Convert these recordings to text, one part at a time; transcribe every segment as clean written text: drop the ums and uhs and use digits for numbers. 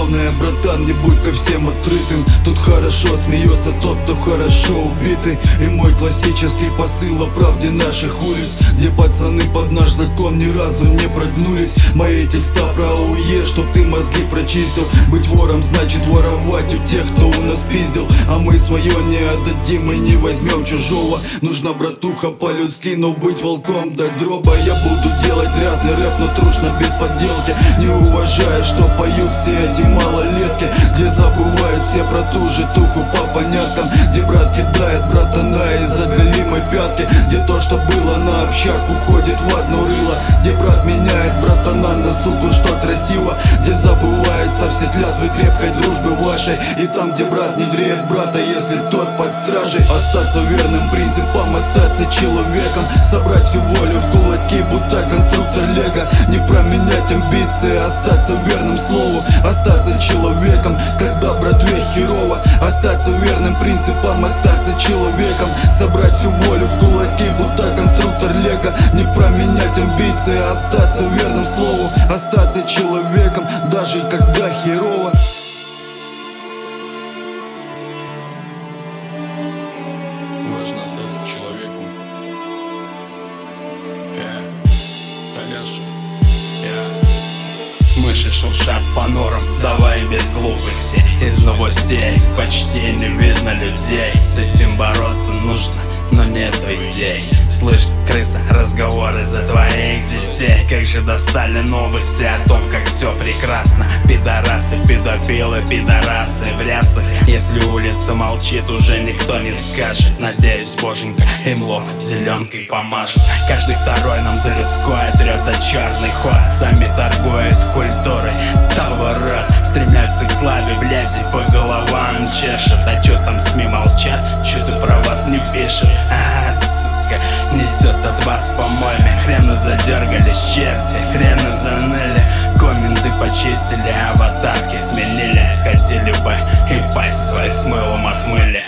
Главное, братан, не будь ко всем открытым. Тут хорошо смеется тот, кто хорошо убитый. И мой классический посыл о правде наших улиц, где пацаны под наш закон ни разу не прогнулись. Мои текста про АУЕ, чтоб ты мозги прочистил. Быть вором значит воровать у тех, кто у нас пиздил. А мы свое не отдадим и не возьмем чужого. Нужна, братуха, по-людски, но быть волком до дроба. Я буду делать грязный рэп, но трушно без подделки, не уважая, что поют все эти малолетки, где забывают все про ту же туху по поняткам, где брат кидает братана из-за голимой пятки, где то, что было на общак, уходит в одно рыло, где брат меняет братана на суку, что красиво, где забывается все клятвы крепкой дружбы вашей, и там, где брат не дреет брата, если тот под стражей. Остаться верным принципам, остаться человеком, собрать всю волю в кулаки, будто конструктор лего, не променять амбиции, остаться верным слову, остаться человеком, когда братве херово. Остаться верным принципам, остаться человеком, собрать всю волю в кулаки, будто конструктор лего, не променять амбиции, остаться верным слову, остаться человеком, даже когда херово. Важно остаться человеком. Мыши шуршат по норам, давай без глупостей. Из новостей почти не видно людей. С этим бороться нужно, но нету идей. Слышь, крыса, разговоры за твоих детей. Как же достали новости о том, как все прекрасно. Пидорасы, педофилы, пидорасы в рясах. Если улица молчит, уже никто не скажет. Надеюсь, боженька им лоб зеленкой помажет. Каждый второй нам за людское трет за черный ход. Сами торгуют культурой, товарат. Стремятся к славе, бляди, по головам чешет. А чё там СМИ молчат, чё-то про вас не пишет. Несет от вас помойми. Хрена задергались черти, хрена заныли. Комменты почистили, аватарки сменили. Сходили бы и пасть своей с мылом отмыли.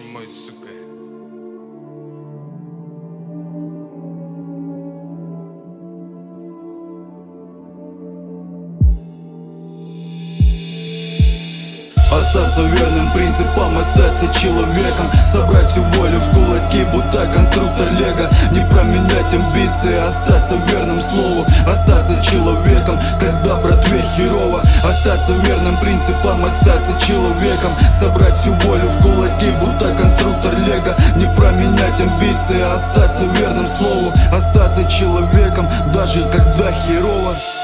Остаться верным принципам, остаться человеком, собрать всю волю в кулаки, будто конструктор лего, не променять амбиции, остаться верным слову, остаться человеком, когда братве херово. Остаться верным принципам, остаться человеком, собрать всю волю в кулаки, будто конструктор лего, не променять амбиции, остаться верным слову, остаться человеком, даже когда херово.